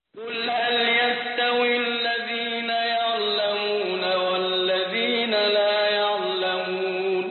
قل هل يستوي الذين يعلمون والذين لا يعلمون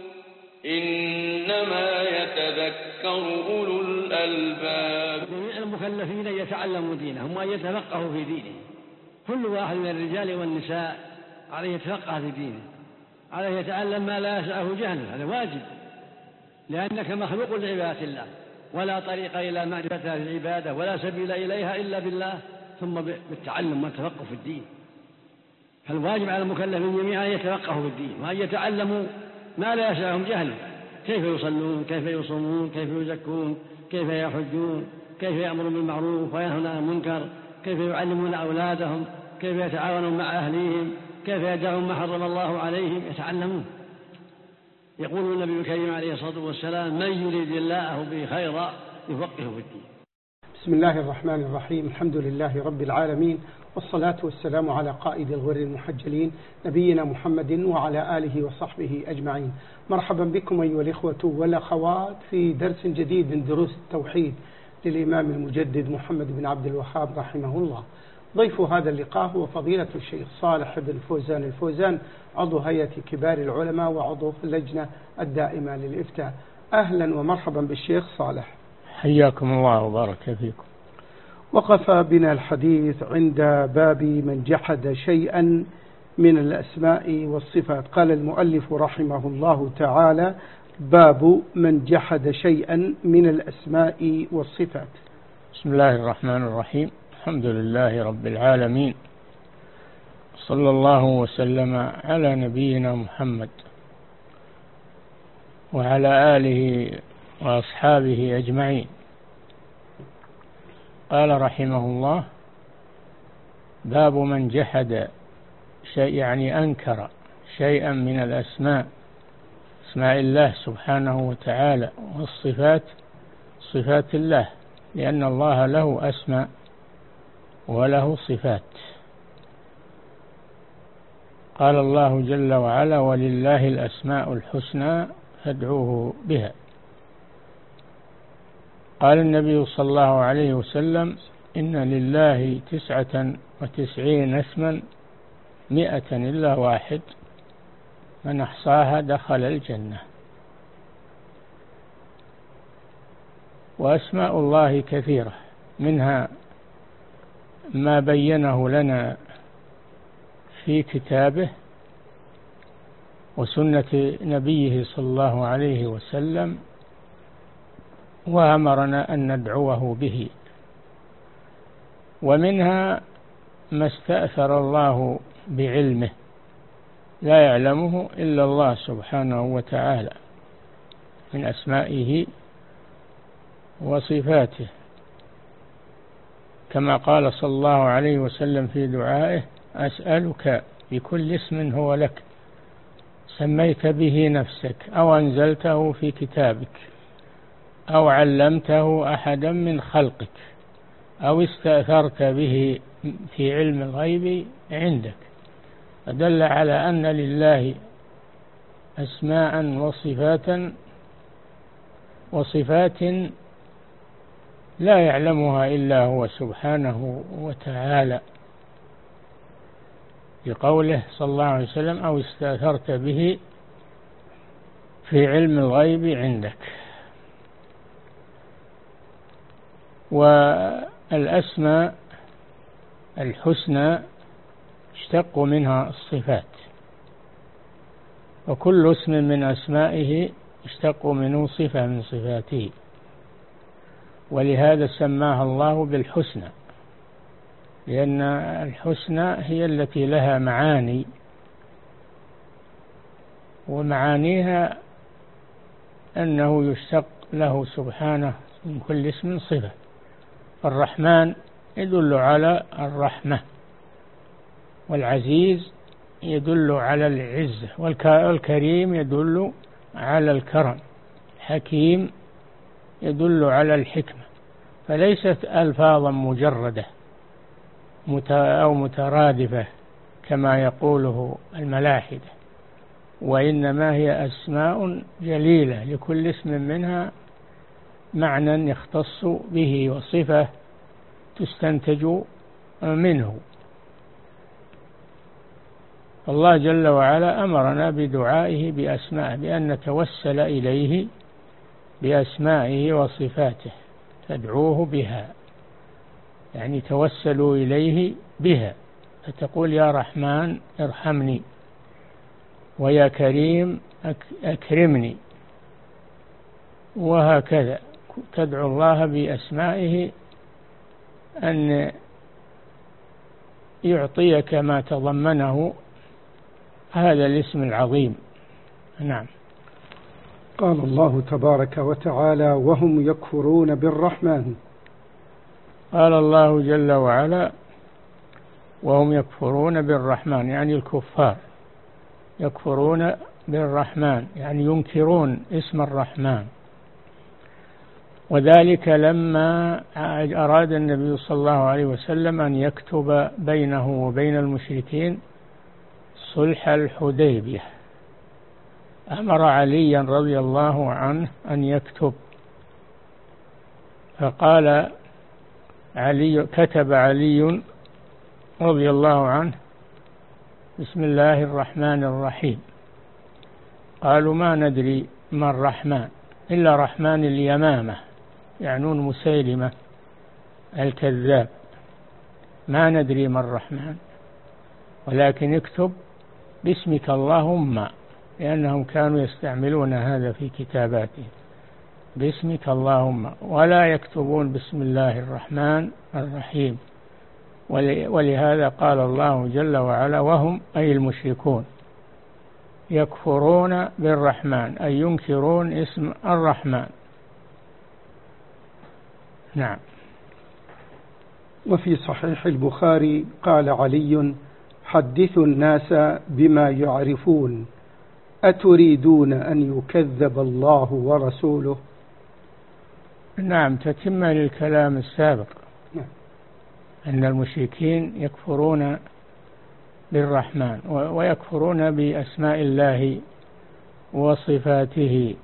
إنما يتذكر أولو الألباب. المكلفين يتعلموا دينهم وأن يتفقهوا في دينهم. كل واحد من الرجال والنساء عليه يتفقه في دينه، عليه يتعلم ما لا يسعه جهله، هذا واجب، لأنك مخلوق لعبادة الله، ولا طريق إلى معرفتها في العبادة ولا سبيل إليها إلا بالله ثم بالتعلم والتفقه في الدين. فالواجب على المكلفين جميعا أن يتفقهوا في الدين وأن يتعلموا ما لا يسعهم جهله، كيف يصلون، كيف يصومون، كيف يزكون، كيف يحجون، كيف يأمرون بالمعروف وينهون عن المنكر، كيف يعلمون أولادهم، كيف يتعاونون مع أهليهم، كيف يدعون ما حرم الله عليهم، يتعلمون. يقول النبي الكريم عليه الصلاة والسلام: من يريد الله به خيرا يفقهه في الدين. بسم الله الرحمن الرحيم. الحمد لله رب العالمين، والصلاة والسلام على قائد الغر المحجلين نبينا محمد وعلى آله وصحبه أجمعين. مرحبا بكم أيها الإخوة والأخوات في درس جديد من دروس التوحيد للإمام المجدد محمد بن عبد الوهاب رحمه الله. ضيف هذا اللقاء هو فضيلة الشيخ صالح بن فوزان الفوزان، عضو هيئة كبار العلماء وعضو اللجنة الدائمة للإفتاء. أهلا ومرحبا بالشيخ صالح. حياكم الله وبارك فيكم. وقف بنا الحديث عند باب من جحد شيئا من الأسماء والصفات. قال المؤلف رحمه الله تعالى: باب من جحد شيئا من الأسماء والصفات. بسم الله الرحمن الرحيم. الحمد لله رب العالمين، صلى الله وسلم على نبينا محمد وعلى آله وأصحابه أجمعين. قال رحمه الله: باب من جحد شيء، يعني أنكر شيئا من الأسماء، أسماء الله سبحانه وتعالى، والصفات، صفات الله، لأن الله له أسماء وله صفات. قال الله جل وعلا: ولله الأسماء الحسنى فادعوه بها. قال النبي صلى الله عليه وسلم: إن لله 99 اسما 100 إلا واحد، من أحصاها دخل الجنة. وأسماء الله كثيرة، منها ما بينه لنا في كتابه وسنة نبيه صلى الله عليه وسلم، وأمرنا أن ندعوه به. ومنها ما استأثر الله بعلمه، لا يعلمه إلا الله سبحانه وتعالى من أسمائه وصفاته، كما قال صلى الله عليه وسلم في دعائه: أسألك بكل اسم هو لك سميت به نفسك أو أنزلته في كتابك أو علمته أحدا من خلقك أو استأثرت به في علم الغيب عندك. فدل على أن لله أسماء وصفات لا يعلمها إلا هو سبحانه وتعالى، بقوله صلى الله عليه وسلم: أو استأثرت به في علم الغيب عندك. والأسماء الحسنى اشتق منها الصفات، وكل اسم من أسمائه اشتق منه صفة من صفاته، ولهذا سماها الله بالحسنى، لأن الحسنى هي التي لها معاني، ومعانيها أنه يشتق له سبحانه من كل اسم صفة. الرحمن يدل على الرحمة، والعزيز يدل على العزة، والكريم يدل على الكرم، الحكيم يدل على الحكمة. فليست ألفاظا مجردة أو مترادفة كما يقوله الملاحدة، وإنما هي أسماء جليلة، لكل اسم منها معنى يختص به وصفة تستنتج منه. الله جل وعلا أمرنا بدعائه بأسمائه، بأن نتوسل إليه بأسمائه وصفاته، تدعوه بها، يعني توسلوا إليه بها، فتقول يا رحمن ارحمني، ويا كريم أكرمني، وهكذا تدعو الله بأسمائه أن يعطيك ما تضمنه هذا الاسم العظيم. نعم. قال الله تبارك وتعالى: وهم يكفرون بالرحمن. قال الله جل وعلا: وهم يكفرون بالرحمن، يعني الكفار يكفرون بالرحمن، يعني ينكرون اسم الرحمن. وذلك لما أراد النبي صلى الله عليه وسلم أن يكتب بينه وبين المشركين صلح الحديبية، أمر عليا رضي الله عنه أن يكتب، فقال علي، كتب علي رضي الله عنه: بسم الله الرحمن الرحيم. قالوا: ما ندري ما الرحمن إلا رحمن اليمامة، يعنون مسيلمة الكذاب، ما ندري ما الرحمن، ولكن اكتب باسمك اللهم، لأنهم كانوا يستعملون هذا في كتاباتهم، باسمك اللهم، ولا يكتبون بسم الله الرحمن الرحيم. ولهذا قال الله جل وعلا: وهم أي المشركون يكفرون بالرحمن، أي ينكرون اسم الرحمن. نعم. وفي صحيح البخاري قال علي: حدثوا الناس بما يعرفون، أتريدون أن يكذب الله ورسوله؟ نعم، تتم للكلام السابق، أن المشركين يكفرون بالرحمن ويكفرون بأسماء الله وصفاته،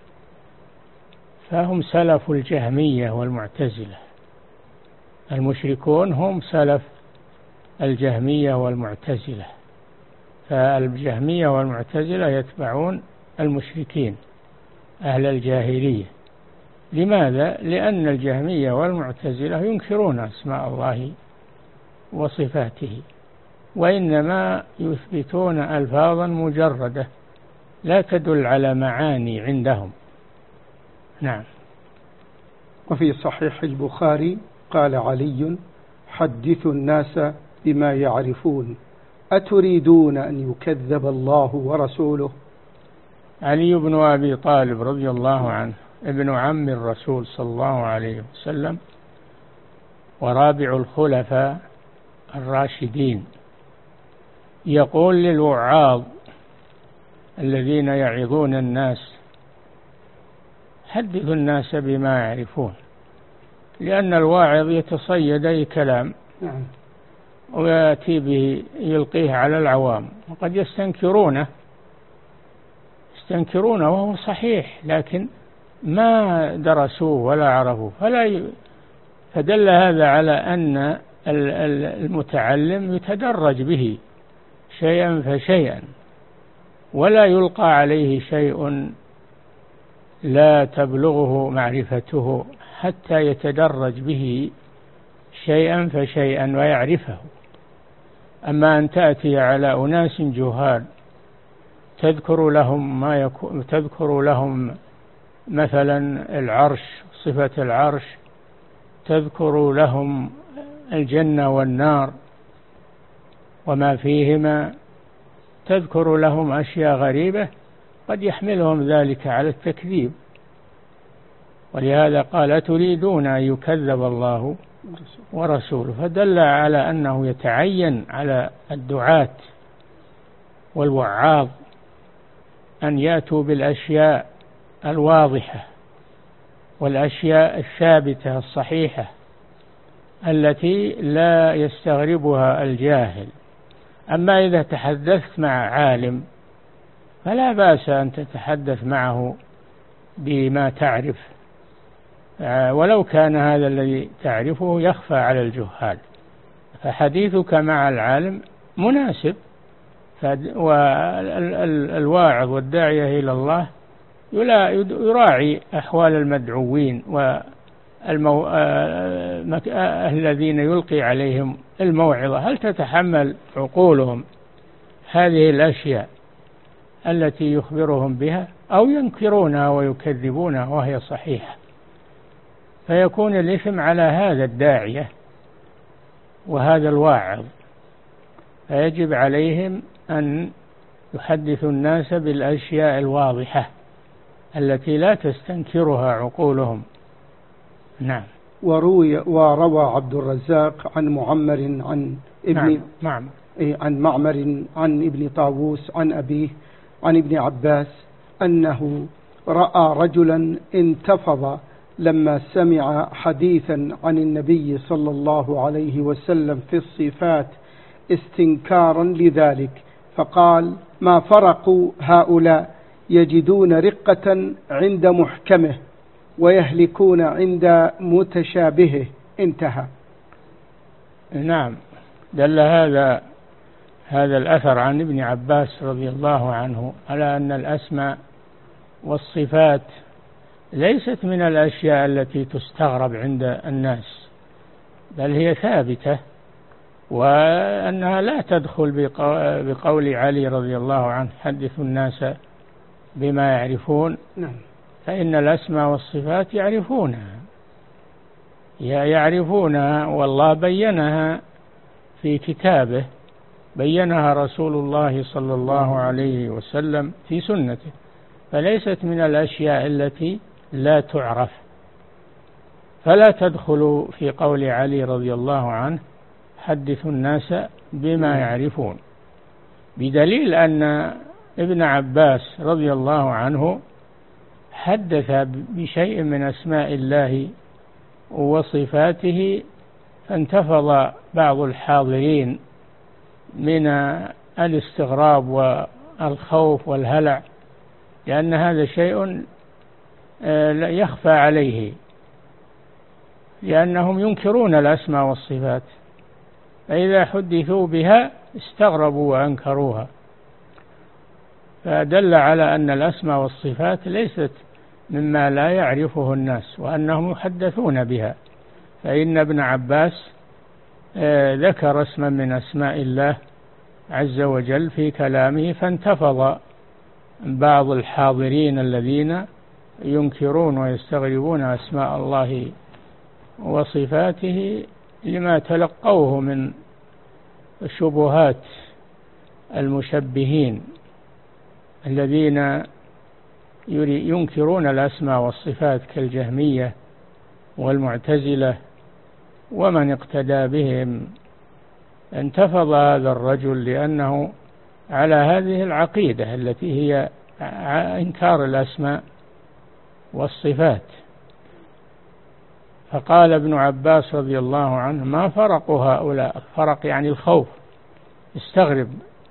فهم سلف الجهمية والمعتزلة. المشركون هم سلف الجهمية والمعتزلة، فالجهمية والمعتزلة يتبعون المشركين أهل الجاهلية. لماذا؟ لأن الجهمية والمعتزلة ينكرون أسماء الله وصفاته، وإنما يثبتون ألفاظا مجردة لا تدل على معاني عندهم. نعم. وفي صحيح البخاري قال علي: حدثوا الناس بما يعرفون، أتريدون أن يكذب الله ورسوله؟ علي بن أبي طالب رضي الله عنه ابن عم الرسول صلى الله عليه وسلم، ورابع الخلفاء الراشدين، يقول للوعاظ الذين يعظون الناس: حدثوا الناس بما يعرفون، لأن الواعظ يتصيد أي كلام ويأتي به يلقيه على العوام، وقد يستنكرونه وهو صحيح، لكن ما درسوه ولا عرفوه، فدل هذا على أن المتعلم يتدرج به شيئا فشيئا، ولا يلقى عليه شيء لا تبلغه معرفته، حتى يتدرج به شيئا فشيئا ويعرفه. أما أن تأتي على أناس جهال تذكر لهم مثلا العرش، صفة العرش، تذكر لهم الجنة والنار وما فيهما، تذكر لهم أشياء غريبة قد يحملهم ذلك على التكذيب. ولهذا قال: تريدون أن يكذب الله ورسوله، فدل على أنه يتعين على الدعاة والوعاظ أن يأتوا بالأشياء الواضحة والأشياء الثابتة الصحيحة التي لا يستغربها الجاهل. أما إذا تحدثت مع عالم فلا بأس أن تتحدث معه بما تعرف، ولو كان هذا الذي تعرفه يخفى على الجهال، فحديثك مع العالم مناسب، والواعظ والداعية إلى الله يراعي أحوال المدعوين الذين يلقي عليهم الموعظة، هل تتحمل عقولهم هذه الأشياء التي يخبرهم بها أو ينكرونها ويكذبونها وهي صحيحة، فيكون الإثم على هذا الداعية وهذا الواعظ. فيجب عليهم أن يحدثوا الناس بالأشياء الواضحة التي لا تستنكرها عقولهم. نعم. وروى عبد الرزاق عن معمر عن معمر عن ابن طاووس عن أبيه عن ابن عباس أنه رأى رجلا انتفض لما سمع حديثا عن النبي صلى الله عليه وسلم في الصفات استنكارا لذلك، فقال: ما فرق هؤلاء، يجدون رقة عند محكمه ويهلكون عند متشابهه. انتهى. نعم. دل هذا الأثر عن ابن عباس رضي الله عنه على أن الأسماء والصفات ليست من الأشياء التي تستغرب عند الناس، بل هي ثابتة، وأنها لا تدخل بقول علي رضي الله عنه: حدثوا الناس بما يعرفون. فإن الأسماء والصفات يعرفونها والله بينها في كتابه، بينها رسول الله صلى الله عليه وسلم في سنته، فليست من الأشياء التي لا تعرف، فلا تدخل في قول علي رضي الله عنه: حدثوا الناس بما يعرفون، بدليل أن ابن عباس رضي الله عنه حدث بشيء من أسماء الله وصفاته، فانتفض بعض الحاضرين من الاستغراب والخوف والهلع، لأن هذا شيء لا يخفى عليه، لأنهم ينكرون الأسماء والصفات، فإذا حدثوا بها استغربوا وأنكروها. فدل على أن الأسماء والصفات ليست مما لا يعرفه الناس، وأنهم يحدثون بها. فإن ابن عباس ذكر اسما من أسماء الله عز وجل في كلامه، فانتفض بعض الحاضرين الذين ينكرون ويستغربون أسماء الله وصفاته لما تلقوه من الشبهات المشبهين الذين ينكرون الأسماء والصفات كالجهمية والمعتزلة ومن اقتدى بهم. انتفض هذا الرجل لأنه على هذه العقيدة التي هي إنكار الأسماء والصفات. فقال ابن عباس رضي الله عنه: ما فرق هؤلاء؟ الفرق يعني الخوف، استغرب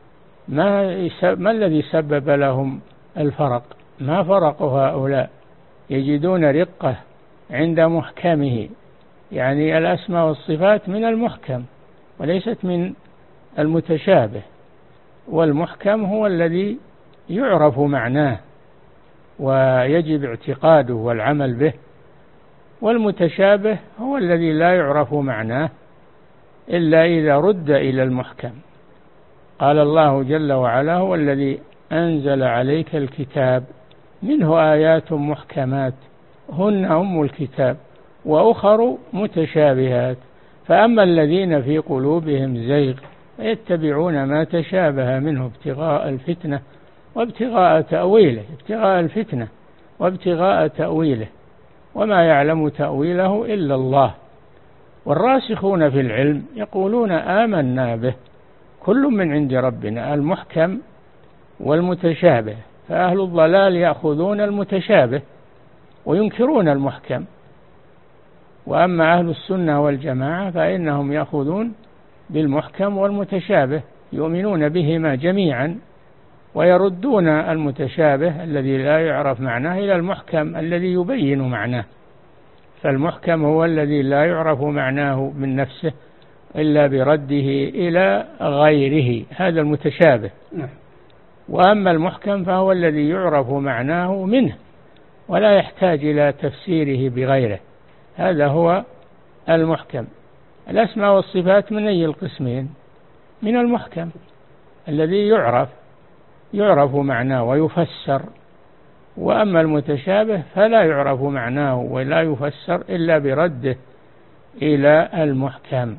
ما الذي سبب لهم الفرق؟ ما فرق هؤلاء؟ يجدون رقة عند محكمه، يعني الأسماء والصفات من المحكم وليست من المتشابه، والمحكم هو الذي يعرف معناه ويجب اعتقاده والعمل به، والمتشابه هو الذي لا يعرف معناه إلا إذا رد إلى المحكم. قال الله جل وعلا: هو الذي أنزل عليك الكتاب منه آيات محكمات هن أم الكتاب وأخر متشابهات، فأما الذين في قلوبهم زيغ فيتبعون ما تشابه منه ابتغاء الفتنة وابتغاء تأويله، ابتغاء الفتنة وابتغاء تأويله، وما يعلم تأويله إلا الله. والراسخون في العلم يقولون آمنا به كل من عند ربنا، المحكم والمتشابه. فأهل الضلال يأخذون المتشابه وينكرون المحكم، وأما أهل السنة والجماعة فإنهم يأخذون بالمحكم والمتشابه، يؤمنون بهما جميعا ويردون المتشابه الذي لا يعرف معناه إلى المحكم الذي يبين معناه. فالمحكم هو الذي لا يعرف معناه من نفسه، إلا برده إلى غيره، هذا المتشابه. وأما المحكم فهو الذي يعرف معناه منه ولا يحتاج إلى تفسيره بغيره، هذا هو المحكم. الأسماء والصفات من أي القسمين؟ من المحكم الذي يعرف معناه ويفسر. وأما المتشابه فلا يعرف معناه ولا يفسر إلا برده إلى المحكم.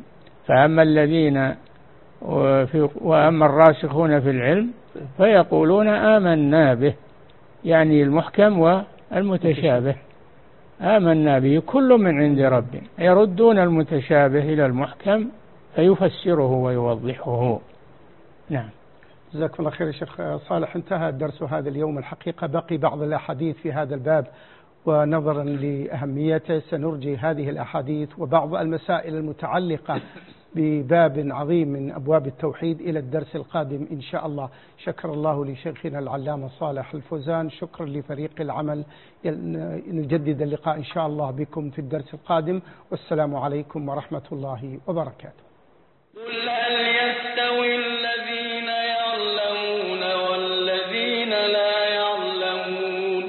وأما الراسخون في العلم فيقولون آمنا به، يعني المحكم والمتشابه آمنا به كل من عند ربنا، يردون المتشابه إلى المحكم فيفسره ويوضحه. نعم. جزاكم الله خير يا شيخ صالح. انتهى الدرس هذا اليوم. الحقيقة بقي بعض الأحاديث في هذا الباب، ونظرا لأهميته سنرجي هذه الأحاديث وبعض المسائل المتعلقة بباب عظيم من أبواب التوحيد إلى الدرس القادم إن شاء الله. شكر الله لشيخنا العلامة صالح الفوزان، شكرا لفريق العمل. نجدد اللقاء إن شاء الله بكم في الدرس القادم، والسلام عليكم ورحمة الله وبركاته. قل هل يستوي الذين يعلمون والذين لا يعلمون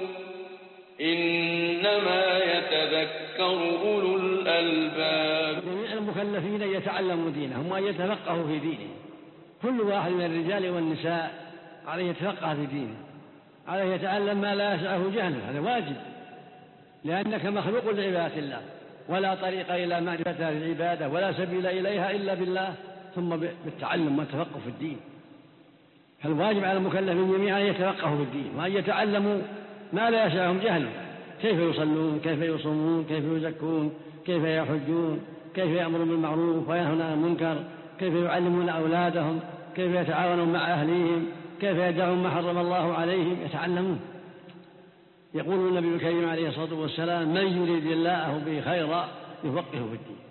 إنما يتذكر أولو الألباب. المكلفين يتعلموا دينهم وأن يتفقهوا في دينه. كل واحد من الرجال والنساء عليه يتفقه في دينه، عليه يتعلم ما لا يسعه جهله، هذا واجب، لأنك مخلوق لعبادة الله، ولا طريق إلى معرفة العبادة ولا سبيل إليها إلا بالله ثم بالتعلم والتفقه في الدين. فالواجب على المكلفين جميعا أن يتفقهوا في الدين وأن يتعلموا ما لا يسعهم جهله، كيف يصلون، كيف يصومون، كيف يزكون، كيف يحجون، كيف يأمرون بالمعروف وينهون عن المنكر، كيف يعلمون أولادهم، كيف يتعاونون مع أهليهم، كيف يدعون ما حرم الله عليهم، يتعلمون. يقول النبي الكريم عليه الصلاة والسلام: من يريد الله به خيرا يفقهه في الدين.